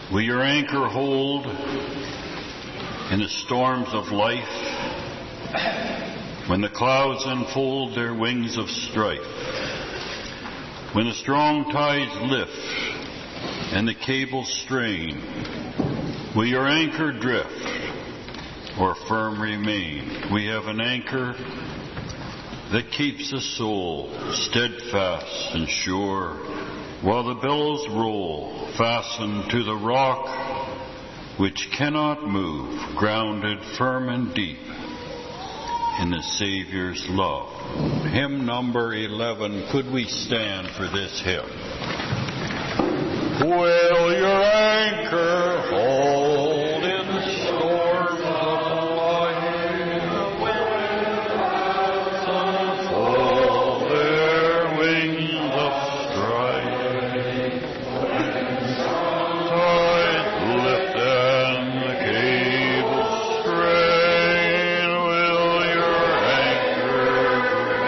Will your anchor hold in the storms of life, when the clouds unfold their wings of strife, when the strong tides lift and the cables strain? Will your anchor drift or firm remain? We have an anchor that keeps the soul steadfast and sure, while the billows roll, fastened to the rock which cannot move, grounded firm and deep in the Savior's love. Hymn number 11. Could we stand for this hymn? Will your anchor hold in the storms of life, unfold their wings of strife, tides lift and the cables strain? Will your anchor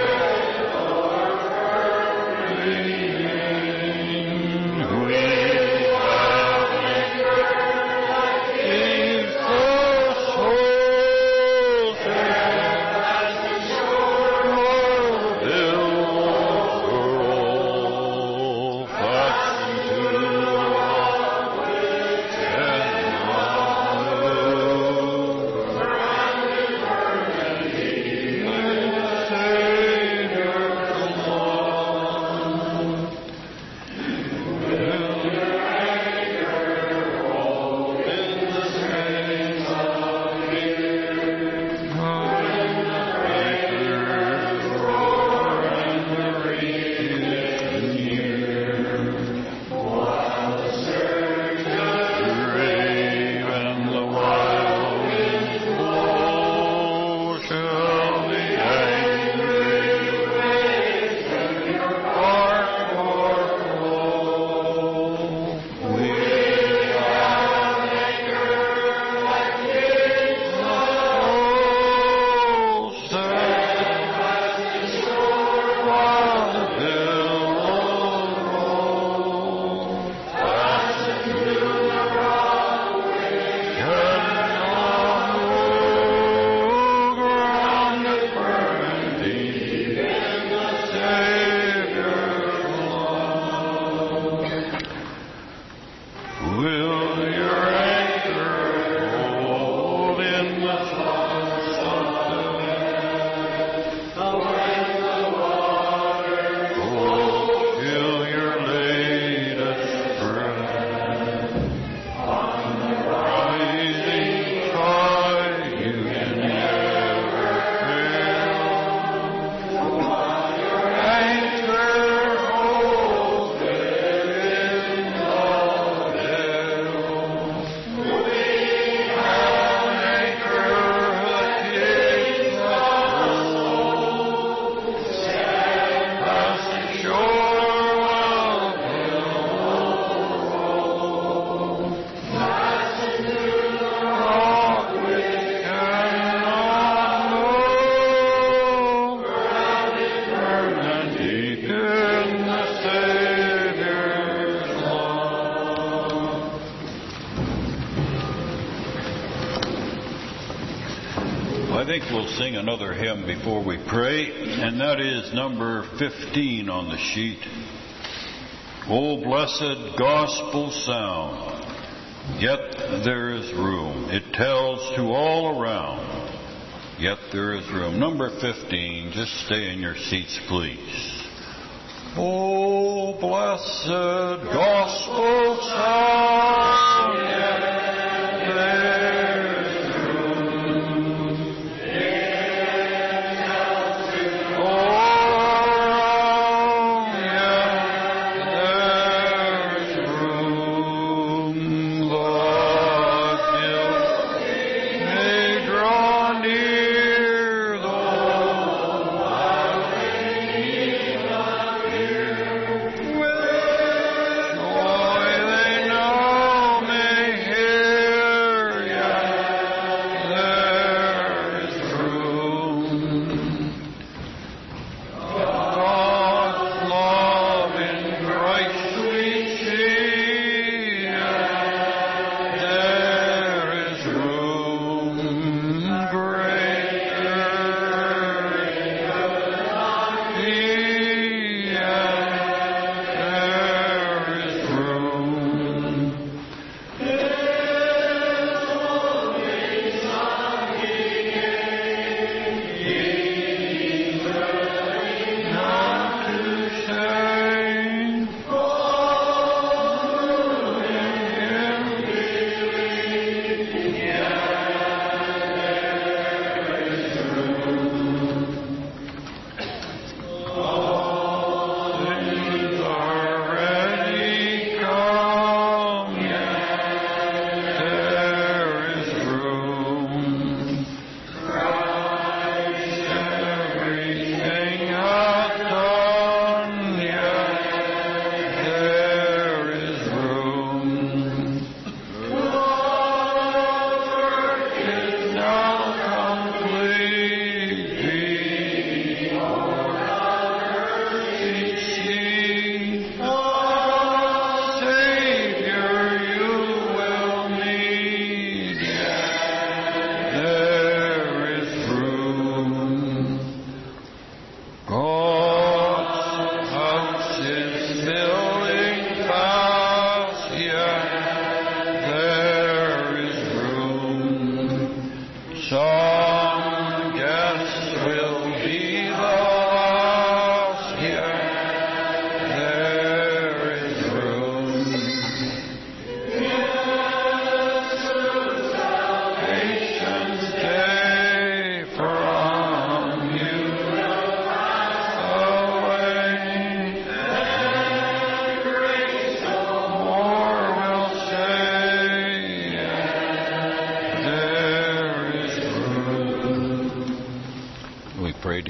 I think we'll sing another hymn before we pray, and that is number 15 on the sheet. O blessed gospel sound, yet there is room. It tells to all around, yet there is room. Number 15, just stay in your seats, please. O blessed gospel sound, yet know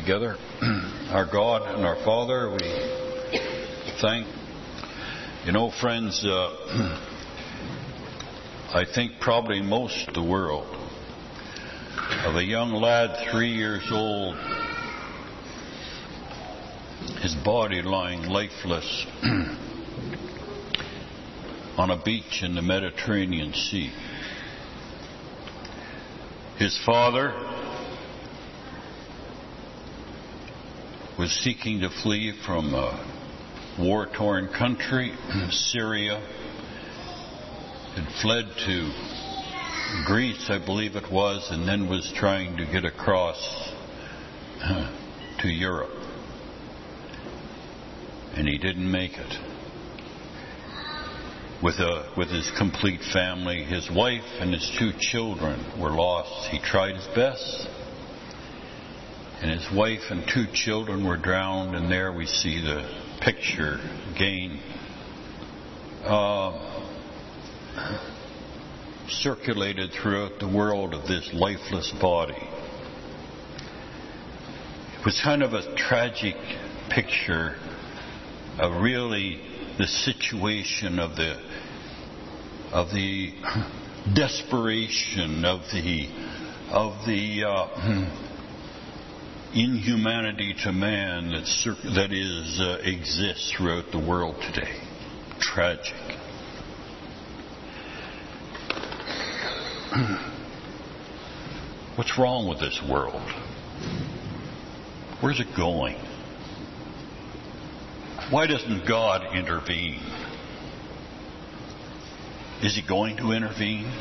together. Our God and our Father, we thank. You know, friends, I think probably most of the world of a young lad 3 years old, his body lying lifeless on a beach in the Mediterranean Sea. His father was seeking to flee from a war-torn country, Syria, had fled to Greece, I believe it was, and then was trying to get across to Europe. And he didn't make it. With his complete family, his wife and his 2 children were lost. He tried his best, and his wife and 2 children were drowned. And there we see the picture again, circulated throughout the world of this lifeless body. It was kind of a tragic picture of really the situation of the desperation of the inhumanity to man that exists throughout the world today. Tragic. What's wrong with this world? Where's it going? Why doesn't God intervene? Is He going to intervene?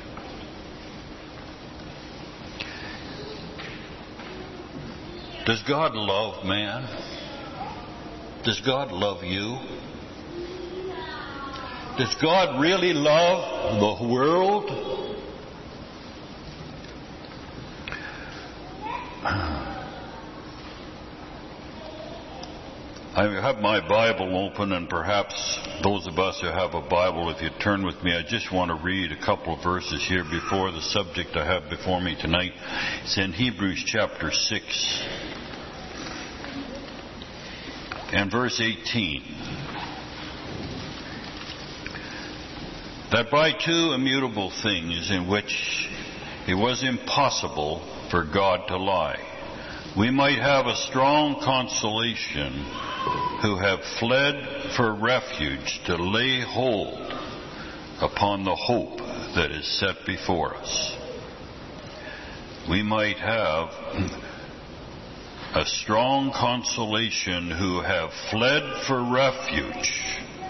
Does God love man? Does God love you? Does God really love the world? I have my Bible open, and perhaps those of us who have a Bible, if you turn with me, I just want to read a couple of verses here before the subject I have before me tonight. It's in Hebrews chapter 6 and verse 18. That by 2 immutable things in which it was impossible for God to lie, we might have a strong consolation who have fled for refuge to lay hold upon the hope that is set before us. We might have a strong consolation who have fled for refuge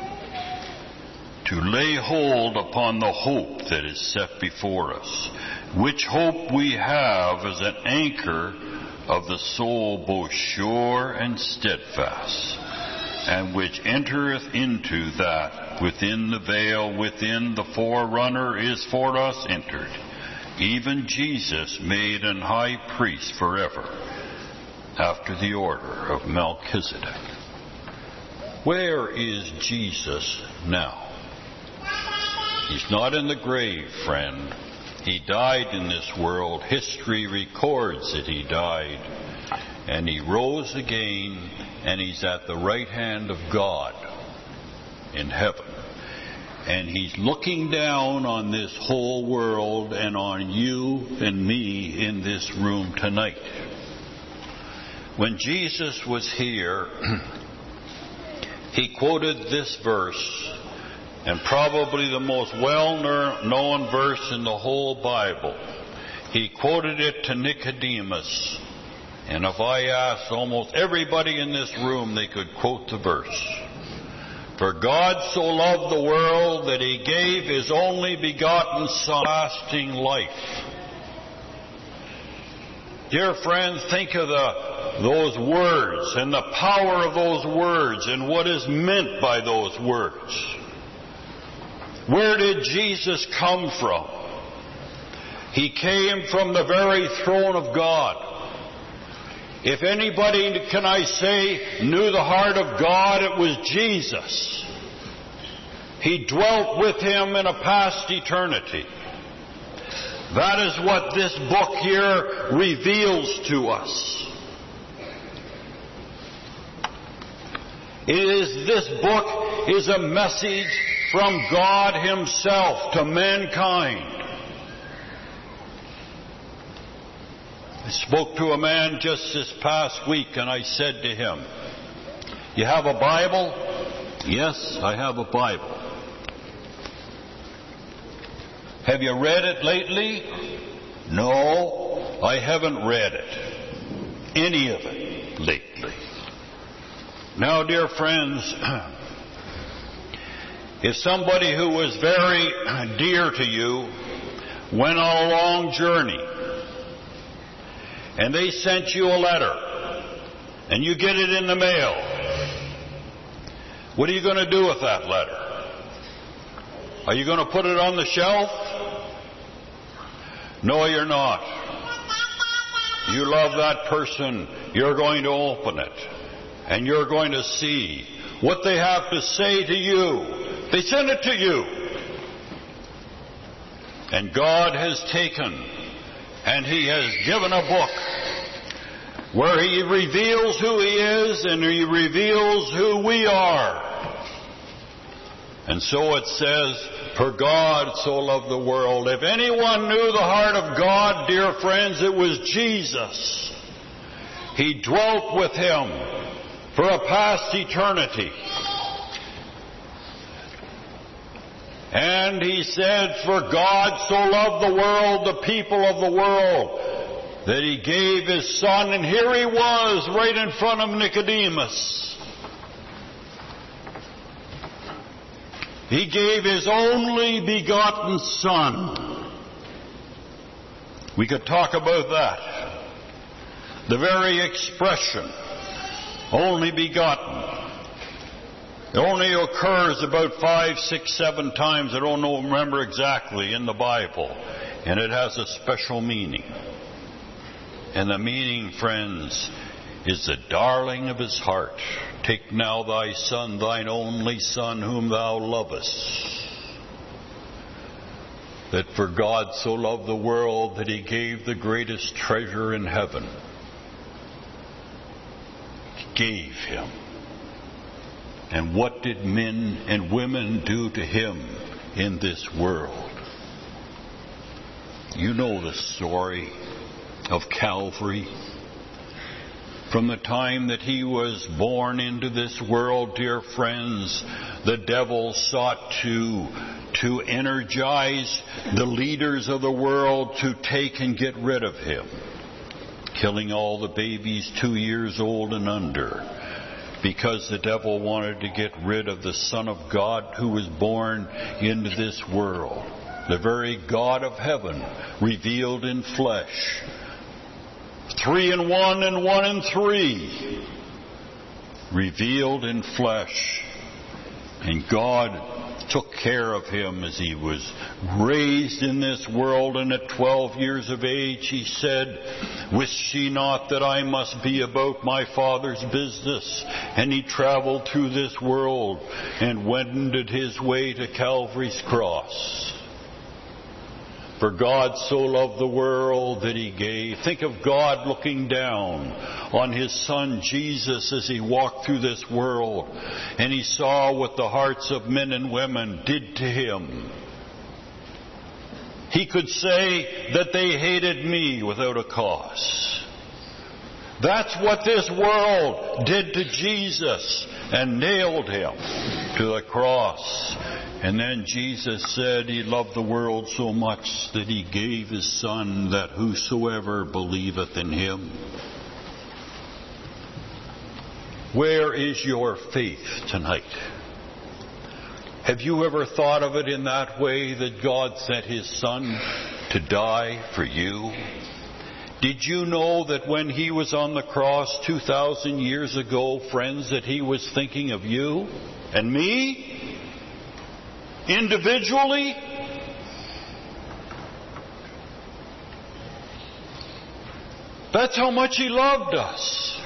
to lay hold upon the hope that is set before us, which hope we have as an anchor of the soul, both sure and steadfast, and which entereth into that within the veil, within the forerunner is for us entered, even Jesus made an high priest forever, after the order of Melchizedek. Where is Jesus now? He's not in the grave, friend. He died in this world. History records that He died. And He rose again, and He's at the right hand of God in heaven. And He's looking down on this whole world and on you and me in this room tonight. When Jesus was here, He quoted this verse, and probably the most well-known verse in the whole Bible. He quoted it to Nicodemus. And if I asked almost everybody in this room, they could quote the verse. For God so loved the world that He gave His only begotten Son, lasting life. Dear friends, think of those words and the power of those words and what is meant by those words. Where did Jesus come from? He came from the very throne of God. If anybody, can I say, knew the heart of God, it was Jesus. He dwelt with Him in a past eternity. That is what this book here reveals to us. This book is a message from God Himself to mankind. I spoke to a man just this past week, and I said to him, "You have a Bible?" "Yes, I have a Bible." "Have you read it lately?" "No, I haven't read it, any of it lately." Now, dear friends, if somebody who was very dear to you went on a long journey and they sent you a letter and you get it in the mail, what are you going to do with that letter? Are you going to put it on the shelf? No, you're not. You love that person. You're going to open it. And you're going to see what they have to say to you. They send it to you. And God has taken and He has given a book where He reveals who He is and He reveals who we are. And so it says, "For God so loved the world." If anyone knew the heart of God, dear friends, it was Jesus. He dwelt with Him for a past eternity. And He said, "For God so loved the world," the people of the world, "that He gave His Son." And here He was, right in front of Nicodemus. He gave His only begotten Son. We could talk about that. The very expression, only begotten, it only occurs about 5, 6, 7 times. I don't remember exactly in the Bible. And it has a special meaning. And the meaning, friends, is the darling of His heart. "Take now thy Son, thine only Son, whom thou lovest." That for God so loved the world that He gave the greatest treasure in heaven. He gave Him. And what did men and women do to Him in this world? You know the story of Calvary. From the time that He was born into this world, dear friends, the devil sought to energize the leaders of the world to take and get rid of Him, killing all the babies 2 years old and under, because the devil wanted to get rid of the Son of God who was born into this world, the very God of heaven revealed in flesh. 3 in 1 and 1 in 3. Revealed in flesh. And God took care of Him as He was raised in this world. And at 12 years of age He said, "Wist ye not that I must be about my Father's business?" And He traveled through this world and wended His way to Calvary's cross. For God so loved the world that He gave. Think of God looking down on His Son Jesus as He walked through this world. And He saw what the hearts of men and women did to Him. He could say that they hated me without a cause. That's what this world did to Jesus and nailed Him to the cross. And then Jesus said He loved the world so much that He gave His Son, that whosoever believeth in Him. Where is your faith tonight? Have you ever thought of it in that way, that God sent His Son to die for you? Did you know that when He was on the cross 2,000 years ago, friends, that He was thinking of you and me? Individually? That's how much He loved us.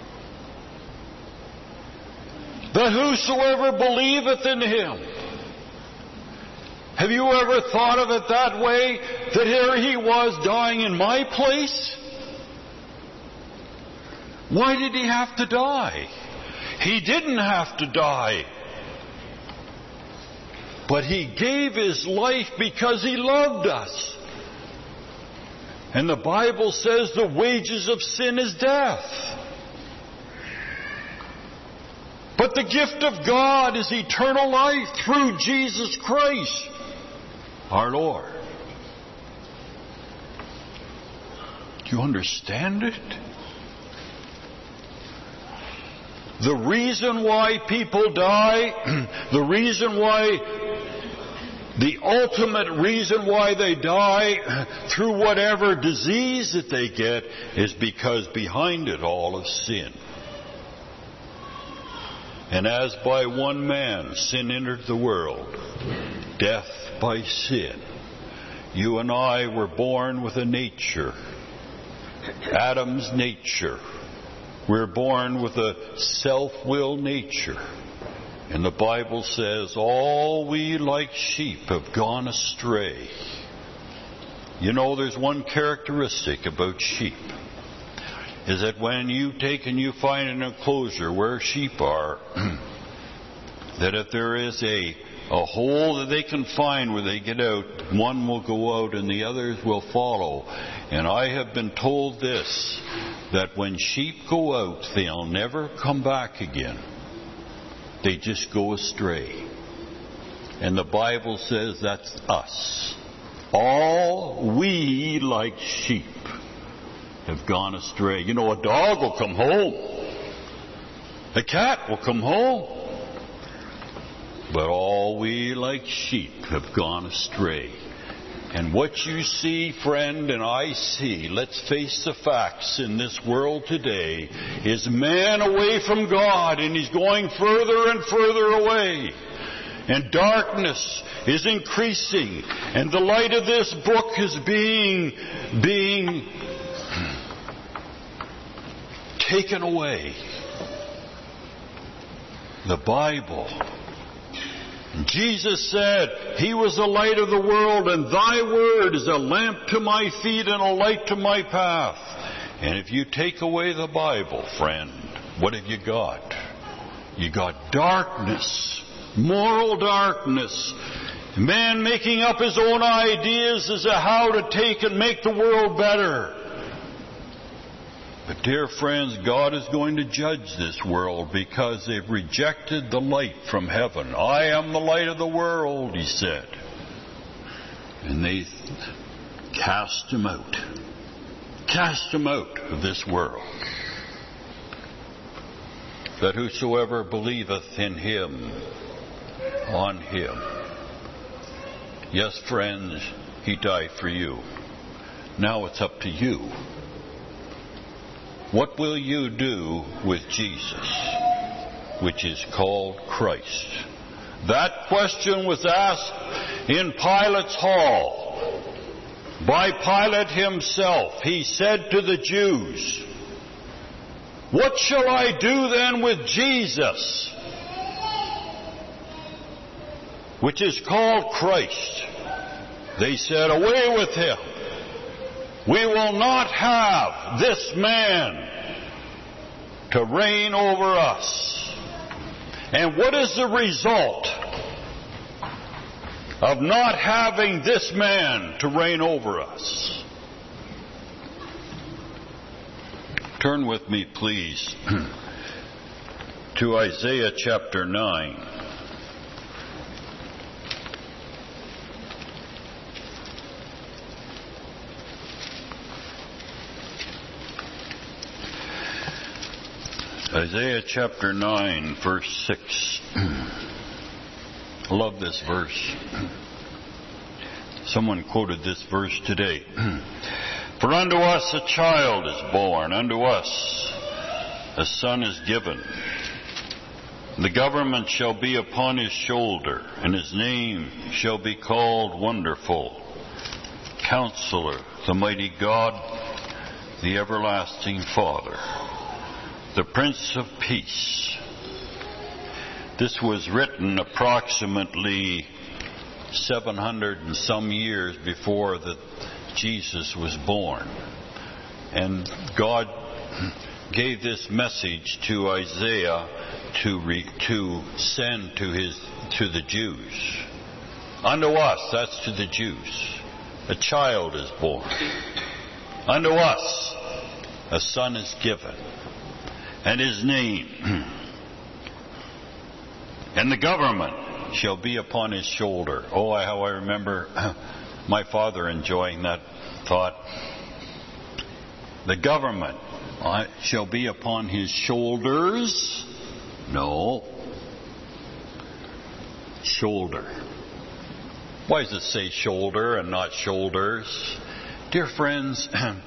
That whosoever believeth in Him. Have you ever thought of it that way? That here He was dying in my place? Why did He have to die? He didn't have to die. But He gave His life because He loved us. And the Bible says the wages of sin is death. But the gift of God is eternal life through Jesus Christ, our Lord. Do you understand it? The reason why people die, the ultimate reason why they die through whatever disease that they get is because behind it all is sin. And as by one man sin entered the world, death by sin. You and I were born with a nature, Adam's nature. We're born with a self-will nature. And the Bible says, all we like sheep have gone astray. You know, there's one characteristic about sheep, is that when you take and you find an enclosure where sheep are, that if there is a hole that they can find where they get out, one will go out and the others will follow. And I have been told this, that when sheep go out, they'll never come back again. They just go astray. And the Bible says that's us. All we like sheep have gone astray. You know, a dog will come home. A cat will come home. But all we like sheep have gone astray. And what you see, friend, and I see, let's face the facts in this world today, is man away from God, and he's going further and further away. And darkness is increasing, and the light of this book is being taken away. The Bible. Jesus said, He was the light of the world, and Thy word is a lamp to my feet and a light to my path. And if you take away the Bible, friend, what have you got? You got darkness, moral darkness. Man making up his own ideas as to how to take and make the world better. But dear friends, God is going to judge this world because they've rejected the light from heaven. I am the light of the world, He said. And they cast Him out. Cast Him out of this world. That whosoever believeth in Him, on Him. Yes, friends, He died for you. Now it's up to you. What will you do with Jesus, which is called Christ? That question was asked in Pilate's hall by Pilate himself. He said to the Jews, "What shall I do then with Jesus, which is called Christ?" They said, "Away with Him. We will not have this man to reign over us." And what is the result of not having this man to reign over us? Turn with me, please, to Isaiah chapter 9. Isaiah chapter 9, verse 6. I love this verse. Someone quoted this verse today. "For unto us a child is born, unto us a son is given. The government shall be upon His shoulder, and His name shall be called Wonderful, Counselor, the Mighty God, the Everlasting Father, the Prince of Peace." This was written approximately 700 and some years before that Jesus was born. And God gave this message to Isaiah to send to the Jews. Unto us, that's to the Jews, a child is born. Unto us a son is given, and his name, and the government shall be upon his shoulder. Oh, how I remember my father enjoying that thought. The government shall be upon his shoulders. No. Shoulder. Why does it say shoulder and not shoulders? Dear friends,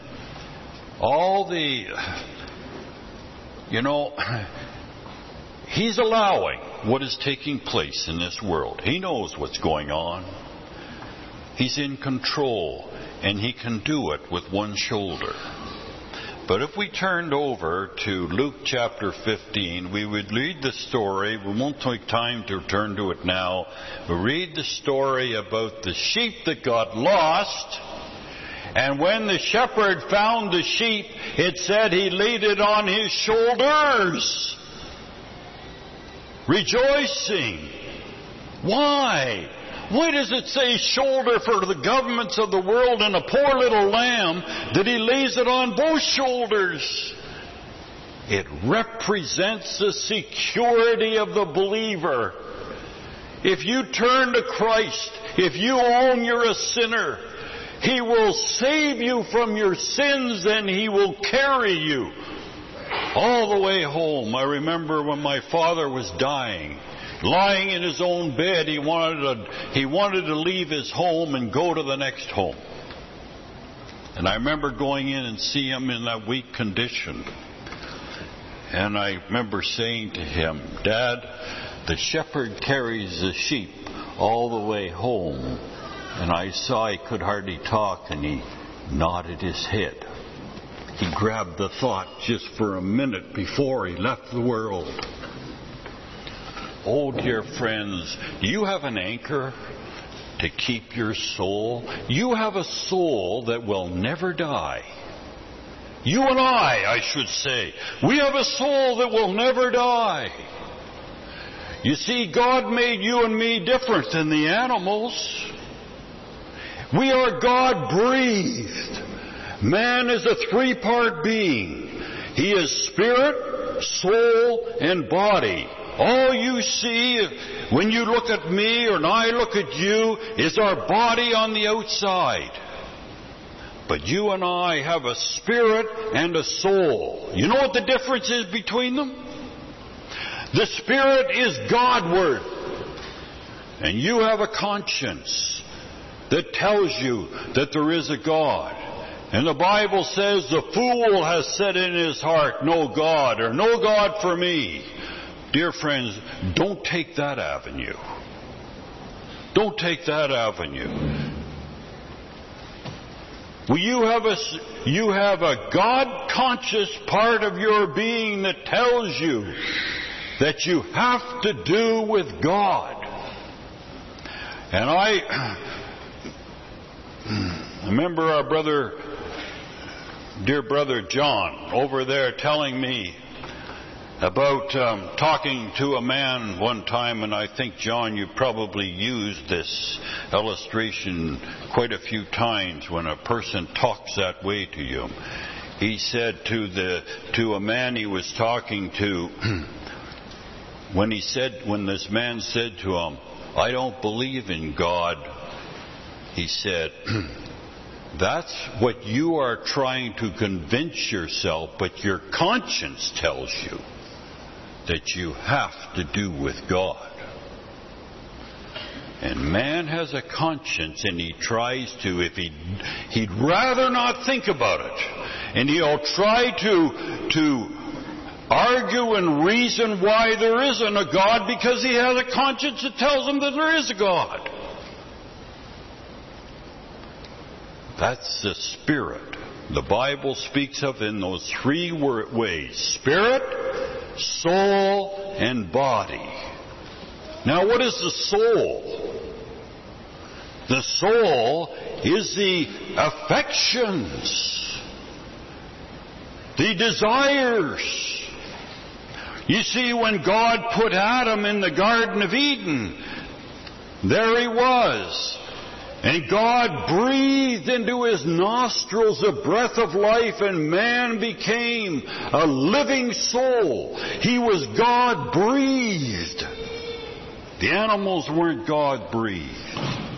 he's allowing what is taking place in this world. He knows what's going on. He's in control, and he can do it with one shoulder. But if we turned over to Luke chapter 15, we would read the story. We won't take time to turn to it now. We'll read the story about the sheep that got lost. And when the shepherd found the sheep, it said he laid it on his shoulders, rejoicing. Why? Why does it say shoulder for the governments of the world and a poor little lamb that he lays it on both shoulders? It represents the security of the believer. If you turn to Christ, if you own you're a sinner, He will save you from your sins and He will carry you all the way home. I remember when my father was dying, lying in his own bed, he wanted to leave his home and go to the next home. And I remember going in and see him in that weak condition. And I remember saying to him, Dad, the shepherd carries the sheep all the way home. And I saw he could hardly talk, and he nodded his head. He grabbed the thought just for a minute before he left the world. Oh, dear friends, do you have an anchor to keep your soul? You have a soul that will never die. You and I should say, we have a soul that will never die. You see, God made you and me different than the animals. We are God-breathed. Man is a three-part being. He is spirit, soul, and body. All you see when you look at me or I look at you is our body on the outside. But you and I have a spirit and a soul. You know what the difference is between them? The spirit is Godward. And you have a conscience that tells you that there is a God. And the Bible says the fool has said in his heart, no God, or no God for me. Dear friends, don't take that avenue. Don't take that avenue. Well, you have a God-conscious part of your being that tells you that you have to do with God. And I remember our dear brother John over there telling me about talking to a man one time, and I think, John, you probably used this illustration quite a few times when a person talks that way to you. He said to a man he was talking to, when this man said to him, I don't believe in God, he said, that's what you are trying to convince yourself, but your conscience tells you that you have to do with God. And man has a conscience, and he tries to, if he'd rather not think about it, and he'll try to argue and reason why there isn't a God because he has a conscience that tells him that there is a God. That's the spirit. The Bible speaks of in those three ways: spirit, soul, and body. Now, what is the soul? The soul is the affections. the desires. You see, when God put Adam in the Garden of Eden, there he was. And God breathed into his nostrils a breath of life, and man became a living soul. He was God-breathed. The animals weren't God-breathed.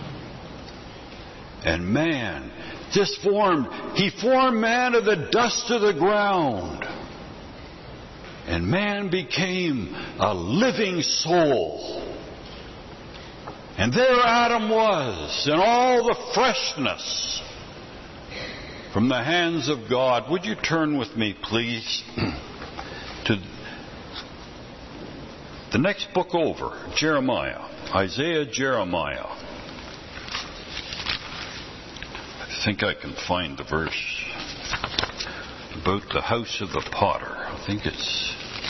And man just formed. He formed man of the dust of the ground. And man became a living soul. And there Adam was, in all the freshness from the hands of God. Would you turn with me, please, to the next book over, Jeremiah, Isaiah, Jeremiah. I think I can find the verse about the house of the potter. I think it's...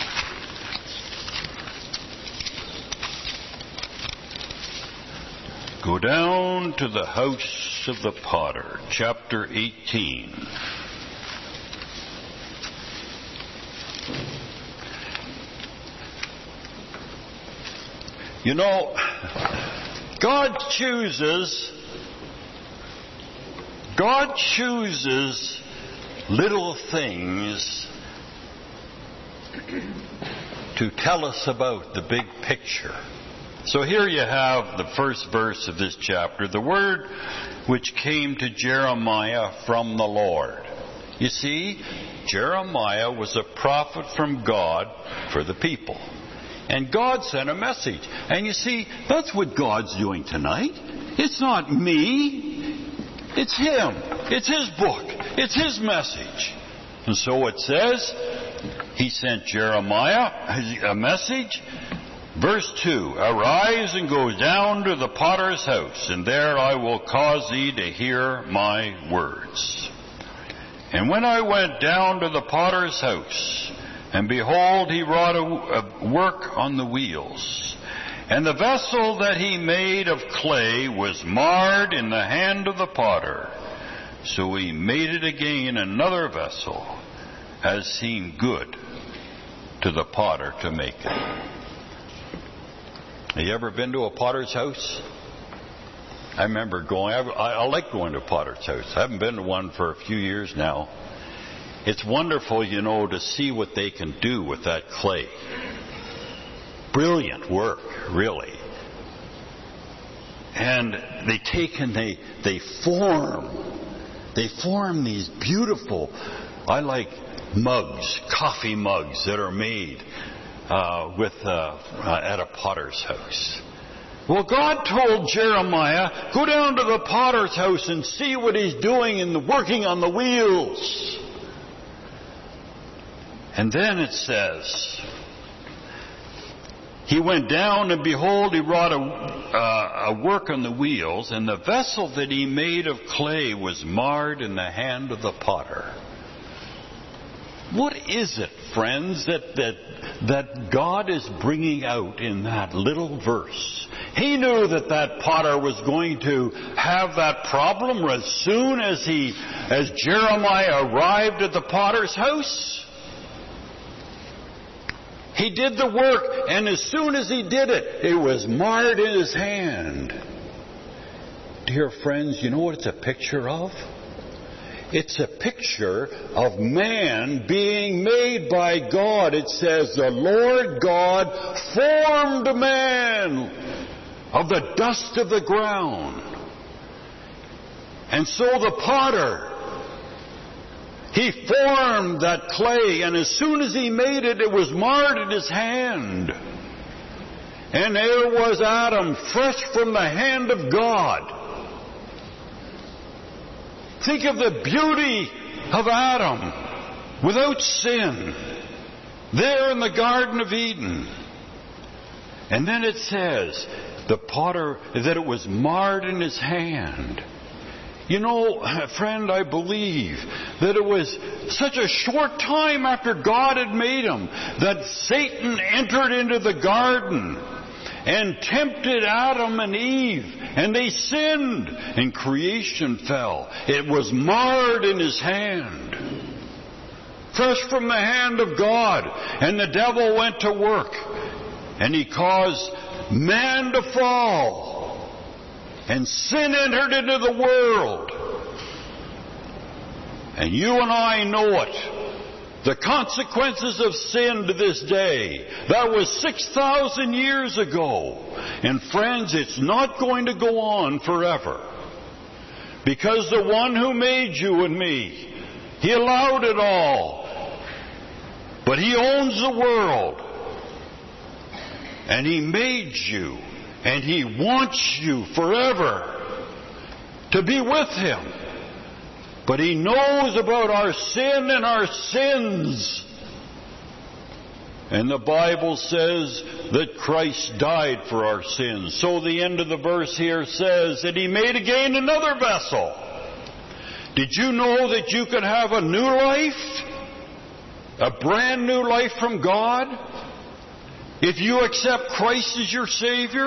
Go down to the house of the potter, chapter 18. You know, God chooses little things to tell us about the big picture. So here you have the first verse of this chapter, the word which came to Jeremiah from the Lord. You see, Jeremiah was a prophet from God for the people. And God sent a message. And you see, that's what God's doing tonight. It's not me. It's Him. It's His book. It's His message. And so it says, He sent Jeremiah a message. Verse 2, Arise and go down to the potter's house, and there I will cause thee to hear my words. And when I went down to the potter's house, and behold, he wrought a work on the wheels. And the vessel that he made of clay was marred in the hand of the potter. So he made it again another vessel, as seemed good to the potter to make it. Have you ever been to a potter's house? I remember going. I like going to a potter's house. I haven't been to one for a few years now. It's wonderful, you know, to see what they can do with that clay. Brilliant work, really. And they take and they form these beautiful, I like mugs, coffee mugs that are made at a potter's house. Well, God told Jeremiah, go down to the potter's house and see what he's doing in the working on the wheels. And then it says, he went down, and behold, he wrought a work on the wheels, and the vessel that he made of clay was marred in the hand of the potter. What is it, friends, that God is bringing out in that little verse? He knew that potter was going to have that problem as soon as Jeremiah arrived at the potter's house. He did the work, and as soon as he did it, it was marred in his hand. Dear friends, you know what it's a picture of? It's a picture of man being made by God. It says, the Lord God formed man of the dust of the ground. And so the potter, he formed that clay, and as soon as he made it, it was marred in his hand. And there was Adam, fresh from the hand of God. Think of the beauty of Adam, without sin, there in the Garden of Eden. And then it says, the potter, that it was marred in his hand. You know, friend, I believe that it was such a short time after God had made him that Satan entered into the garden and tempted Adam and Eve, and they sinned, and creation fell. It was marred in his hand. fresh from the hand of God. And the devil went to work, and he caused man to fall, and sin entered into the world. And you and I know it. The consequences of sin to this day. That was 6,000 years ago. And friends, it's not going to go on forever. Because the one who made you and me, He allowed it all. But He owns the world. And He made you. And He wants you forever to be with Him. But He knows about our sin and our sins. And the Bible says that Christ died for our sins. So the end of the verse here says that He made again another vessel. Did you know that you could have a new life? A brand new life from God? If you accept Christ as your Savior?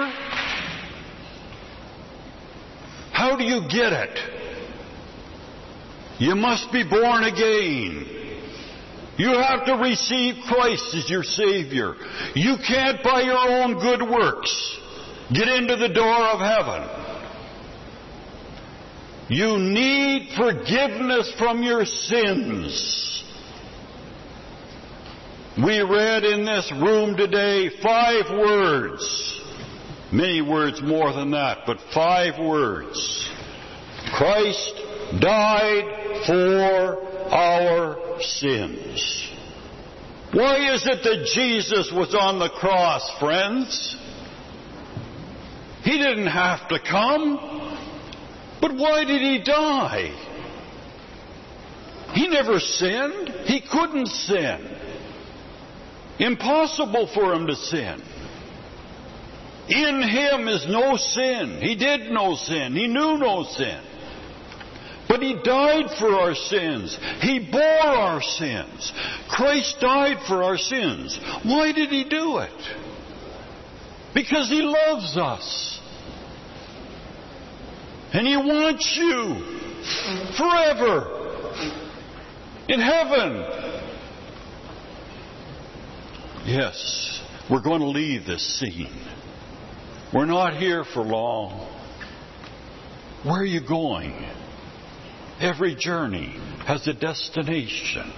How do you get it? You must be born again. You have to receive Christ as your Savior. You can't, by your own good works, get into the door of heaven. You need forgiveness from your sins. We read in this room today 5 words. Many words more than that, but 5 words. Christ died for our sins. Why is it that Jesus was on the cross, friends? He didn't have to come. But why did He die? He never sinned. He couldn't sin. Impossible for Him to sin. In Him is no sin. He did no sin. He knew no sin. But He died for our sins. He bore our sins. Christ died for our sins. Why did He do it? Because He loves us. And He wants you forever in heaven. Yes, we're going to leave this scene. We're not here for long. Where are you going? Every journey has a destination.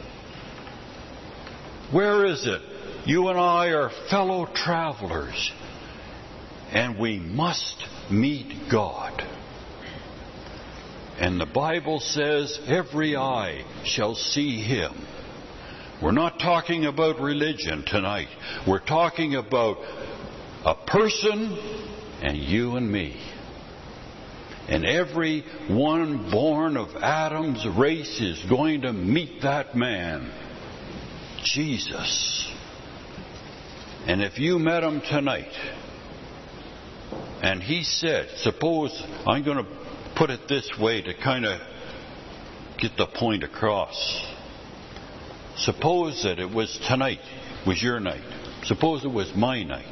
Where is it? You and I are fellow travelers, and we must meet God. And the Bible says every eye shall see Him. We're not talking about religion tonight. We're talking about a person and you and me. And every one born of Adam's race is going to meet that man, Jesus. And if you met Him tonight, and He said, suppose, I'm going to put it this way to kind of get the point across. Suppose that it was tonight, was your night. Suppose it was my night.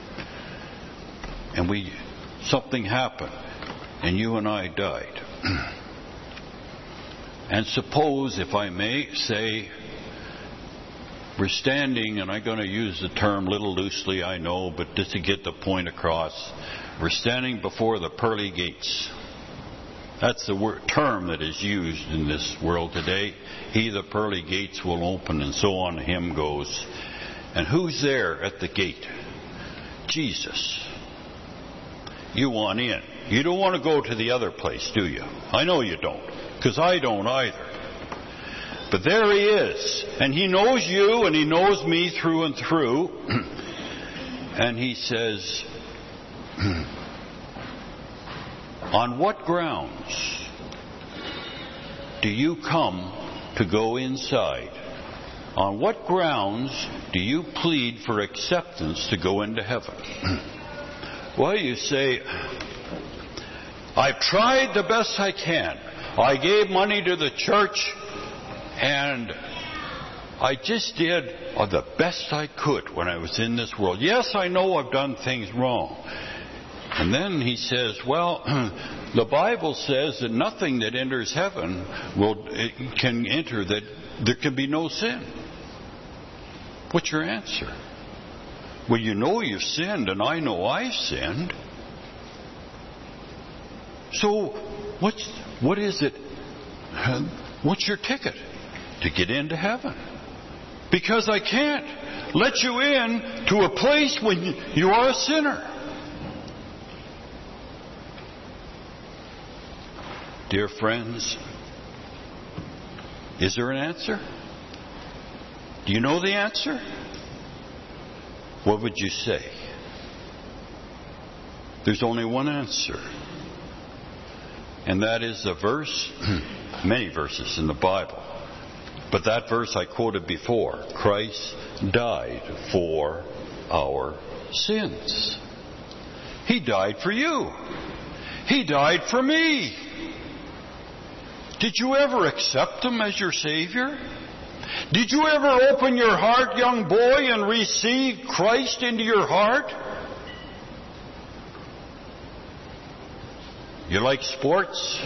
And something happened. And you and I died. And suppose, if I may say, we're standing, and I'm going to use the term a little loosely, I know, but just to get the point across, we're standing before the pearly gates. That's the term that is used in this world today. He, the pearly gates, will open, and so on the hymn goes. And who's there at the gate? Jesus. You want in. You don't want to go to the other place, do you? I know you don't, because I don't either. But there He is, and He knows you, and He knows me through and through. And He says, on what grounds do you come to go inside? On what grounds do you plead for acceptance to go into heaven? Well, you say, I've tried the best I can. I gave money to the church, and I just did the best I could when I was in this world. Yes, I know I've done things wrong. And then he says, well, the Bible says that nothing that enters heaven can enter, that there can be no sin. What's your answer? Well, you know you've sinned, and I know I've sinned. So, what is it? What's your ticket to get into heaven? Because I can't let you in to a place when you are a sinner. Dear friends, is there an answer? Do you know the answer? What would you say? There's only one answer. And that is a verse, many verses in the Bible. But that verse I quoted before. Christ died for our sins. He died for you. He died for me. Did you ever accept Him as your Savior? Did you ever open your heart, young boy, and receive Christ into your heart? You like sports?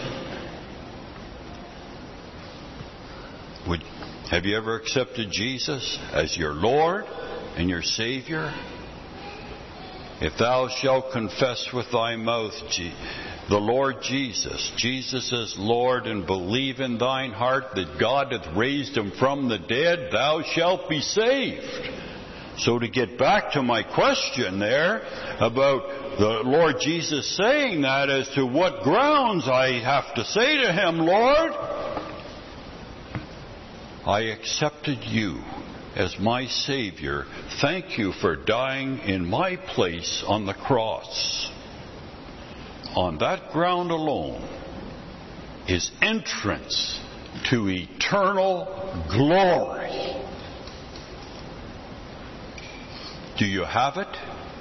Have you ever accepted Jesus as your Lord and your Savior? If thou shalt confess with thy mouth the Lord Jesus is Lord, and believe in thine heart that God hath raised Him from the dead, thou shalt be saved. So to get back to my question there about the Lord Jesus saying that, as to what grounds I have to say to Him, Lord, I accepted you as my Savior. Thank you for dying in my place on the cross. On that ground alone is entrance to eternal glory. Do you have it?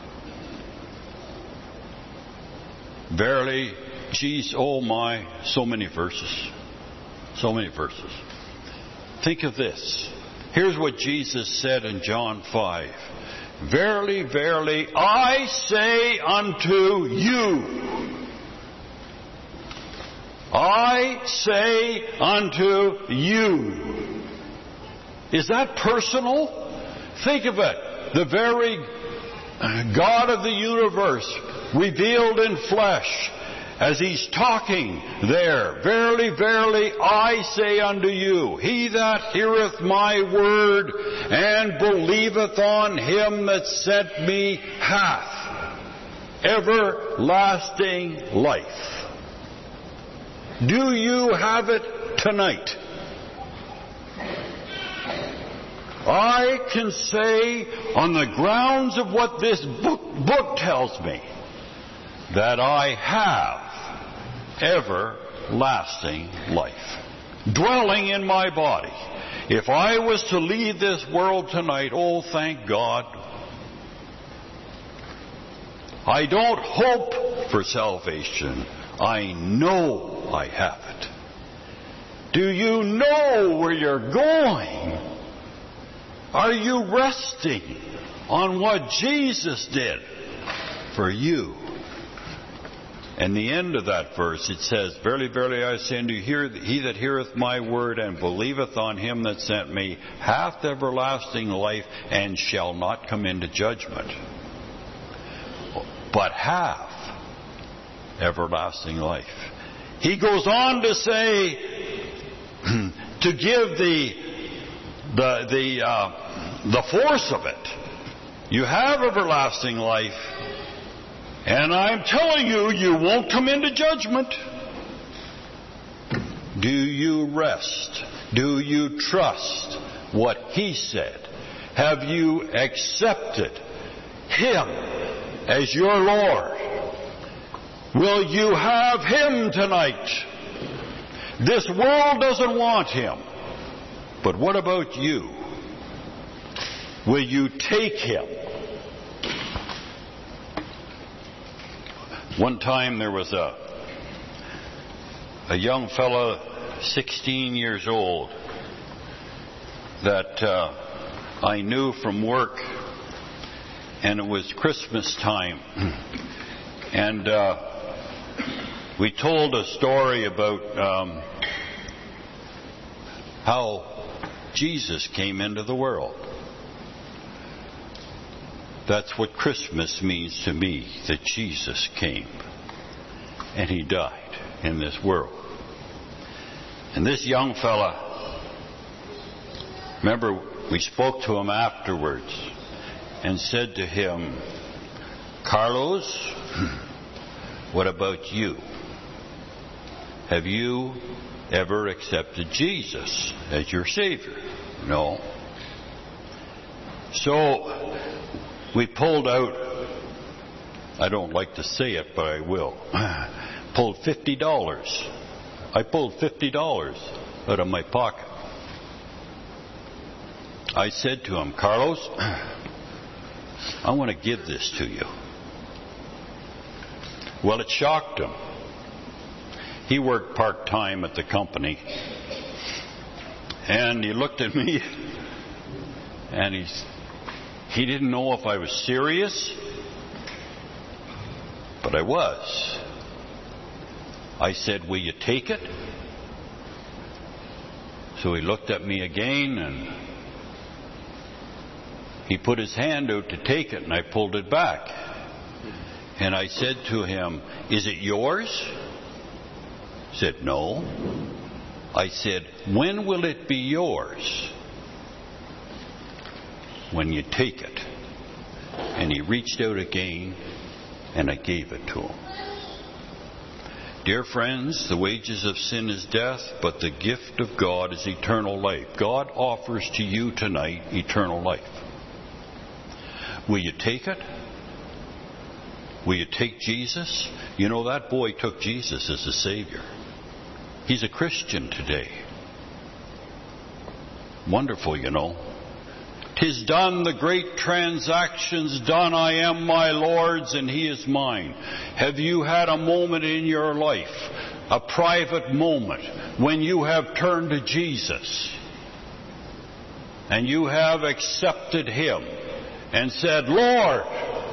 Verily, Jesus, oh my, so many verses. So many verses. Think of this. Here's what Jesus said in John 5. Verily, verily, I say unto you. I say unto you. Is that personal? Think of it. The very God of the universe revealed in flesh, as He's talking there, verily, verily, I say unto you, he that heareth my word and believeth on Him that sent me hath everlasting life. Do you have it tonight? I can say, on the grounds of what this book tells me, that I have everlasting life dwelling in my body. If I was to leave this world tonight, oh, thank God. I don't hope for salvation. I know I have it. Do you know where you're going? Are you resting on what Jesus did for you? And the end of that verse, it says, verily, verily, I say unto you, he that heareth my word and believeth on Him that sent me hath everlasting life, and shall not come into judgment, but hath everlasting life. He goes on to say, to give the force of it. You have everlasting life, and I'm telling you, you won't come into judgment. Do you rest? Do you trust what He said? Have you accepted Him as your Lord? Will you have Him tonight? This world doesn't want Him. But what about you? Will you take Him? One time there was a young fellow, 16 years old, that I knew from work, and it was Christmas time. And we told a story about how Jesus came into the world. That's what Christmas means to me, that Jesus came and He died in this world. And this young fella, remember, we spoke to him afterwards and said to him, Carlos, what about you? Have you ever accepted Jesus as your Savior? No. So we pulled out, I don't like to say it, but I will, pulled $50. I pulled $50 out of my pocket. I said to him, Carlos, I want to give this to you. Well, it shocked him. He worked part-time at the company. And he looked at me and he didn't know if I was serious, but I was. I said, will you take it? So he looked at me again and he put his hand out to take it, and I pulled it back. And I said to him, is it yours? He said, no. I said, when will it be yours? When you take it. And he reached out again, and I gave it to him. Dear friends, the wages of sin is death, but the gift of God is eternal life. God offers to you tonight eternal life. Will you take it? Will you take Jesus? You know, that boy took Jesus as a Savior. He's a Christian today. Wonderful, you know. 'Tis done, the great transaction's done. I am my Lord's and He is mine. Have you had a moment in your life, a private moment, when you have turned to Jesus and you have accepted Him and said, Lord?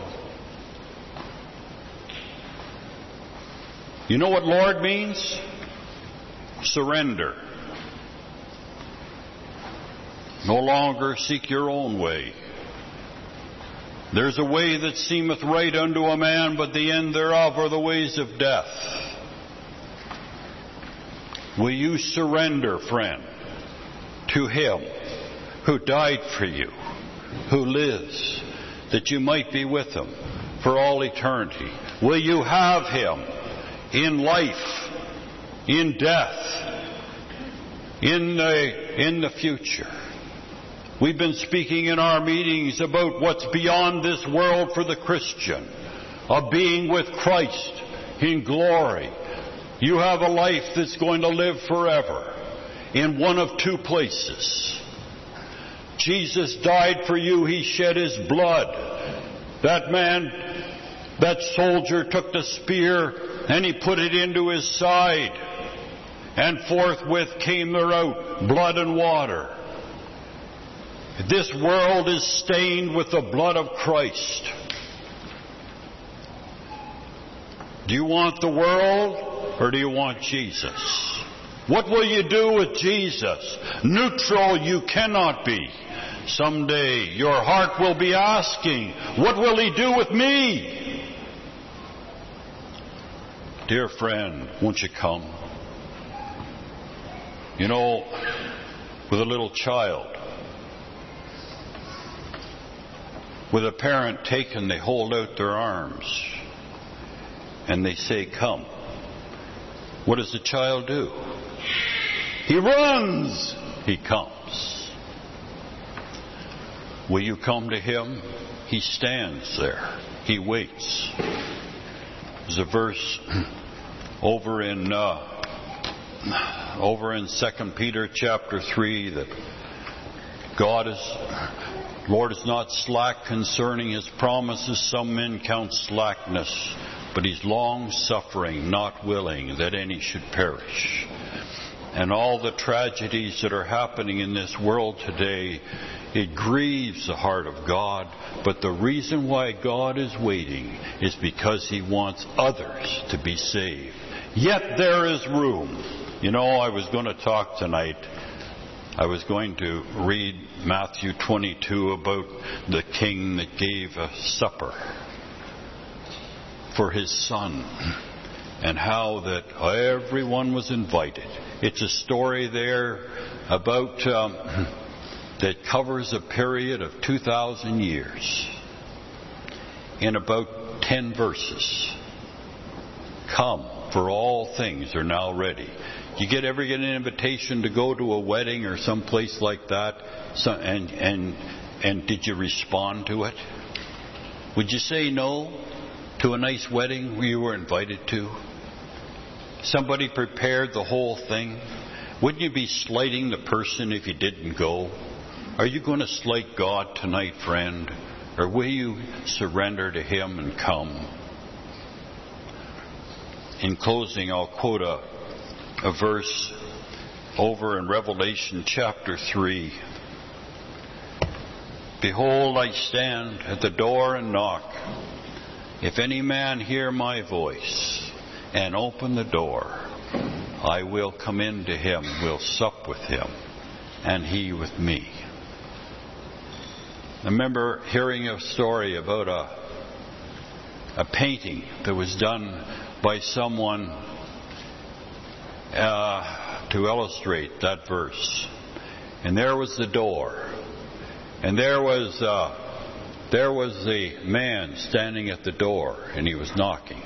You know what Lord means? Surrender. No longer seek your own way. There's a way that seemeth right unto a man, but the end thereof are the ways of death. Will you surrender, friend, to Him who died for you, who lives, that you might be with Him for all eternity? Will you have Him in life, in death, in the future? We've been speaking in our meetings about what's beyond this world for the Christian, of being with Christ in glory. You have a life that's going to live forever in one of two places. Jesus died for you. He shed His blood. That man, that soldier took the spear and he put it into his side, and forthwith came there out blood and water. This world is stained with the blood of Christ. Do you want the world or do you want Jesus? What will you do with Jesus? Neutral you cannot be. Someday your heart will be asking, what will He do with me? Dear friend, won't you come? You know, with a little child, with a parent taken, they hold out their arms and they say, come. What does the child do? He runs. He comes. Will you come to Him? He stands there. He waits. There's a verse over in 2 Peter chapter 3 that Lord is not slack concerning His promises. Some men count slackness, but He's long-suffering, not willing that any should perish. And all the tragedies that are happening in this world today It grieves the heart of God, but the reason why God is waiting is because He wants others to be saved. Yet there is room. You know, I was going to talk tonight. I was going to read Matthew 22 about the king that gave a supper for his son and how that everyone was invited. It's a story there about that covers a period of 2,000 years in about 10 verses. Come, for all things are now ready. You ever get an invitation to go to a wedding or some place like that? And did you respond to it? Would you say no to a nice wedding where you were invited to? Somebody prepared the whole thing. Wouldn't you be slighting the person if you didn't go? Are you going to slight God tonight, friend? Or will you surrender to Him and come? In closing, I'll quote a verse over in Revelation chapter 3. Behold, I stand at the door and knock. If any man hear my voice and open the door, I will come in to him, will sup with him, and he with me. I remember hearing a story about a painting that was done by someone to illustrate that verse. And there was the door. And there was the man standing at the door, and he was knocking.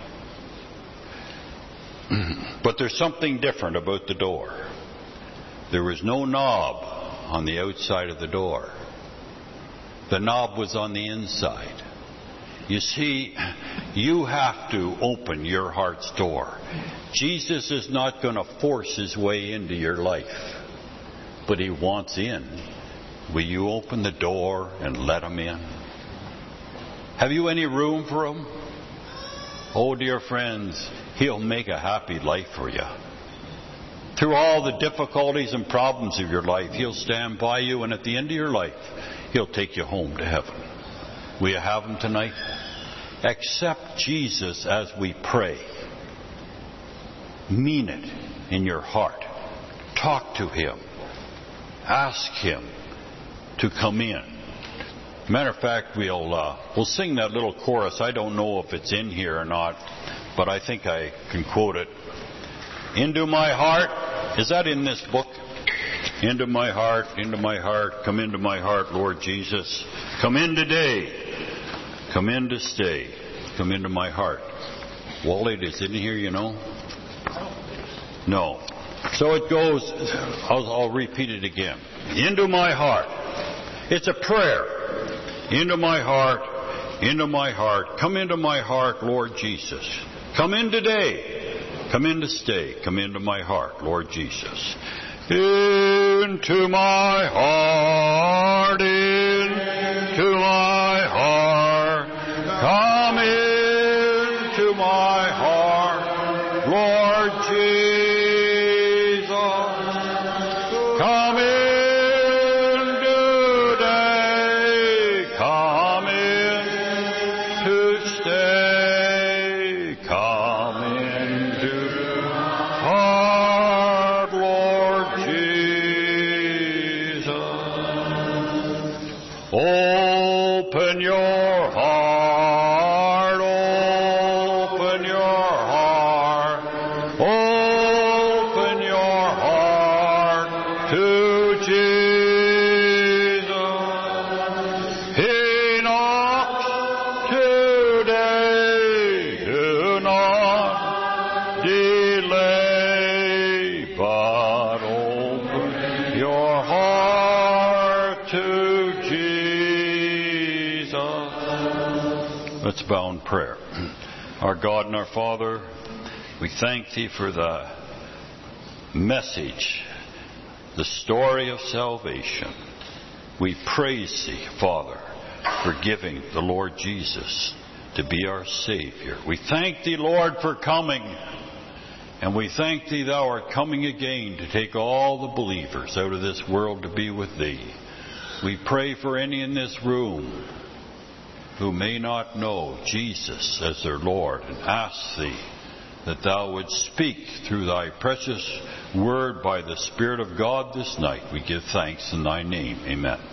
But there's something different about the door. There was no knob on the outside of the door. The knob was on the inside. You see, you have to open your heart's door. Jesus is not going to force His way into your life, but He wants in. Will you open the door and let Him in? Have you any room for Him? Oh, dear friends, He'll make a happy life for you. Through all the difficulties and problems of your life, He'll stand by you, and at the end of your life, He'll take you home to heaven. Will you have Him tonight? Accept Jesus as we pray. Mean it in your heart. Talk to Him. Ask Him to come in. Matter of fact, we'll sing that little chorus. I don't know if it's in here or not, but I think I can quote it. Into my heart. Is that in this book? Into my heart, come into my heart, Lord Jesus. Come in today. Come in to stay. Come into my heart. Wally, is it in here, you know? No. So it goes, I'll repeat it again. Into my heart. It's a prayer. Into my heart, come into my heart, Lord Jesus. Come in today. Come in to stay. Come into my heart, Lord Jesus. Into my heart, into my heart, come into my heart, Lord Jesus. Come in today, come in to stay, come into heart, Lord Jesus. Open your heart, open your heart, open your heart to Jesus. He knocks today, do not delay, but open your heart to Jesus. Let's bow in prayer. Our God and our Father, we thank Thee for the message, the story of salvation. We praise Thee, Father, for giving the Lord Jesus to be our Savior. We thank Thee, Lord, for coming. And we thank Thee Thou art coming again to take all the believers out of this world to be with Thee. We pray for any in this room who may not know Jesus as their Lord, and ask Thee that Thou would speak through Thy precious word by the Spirit of God this night. We give thanks in Thy name. Amen.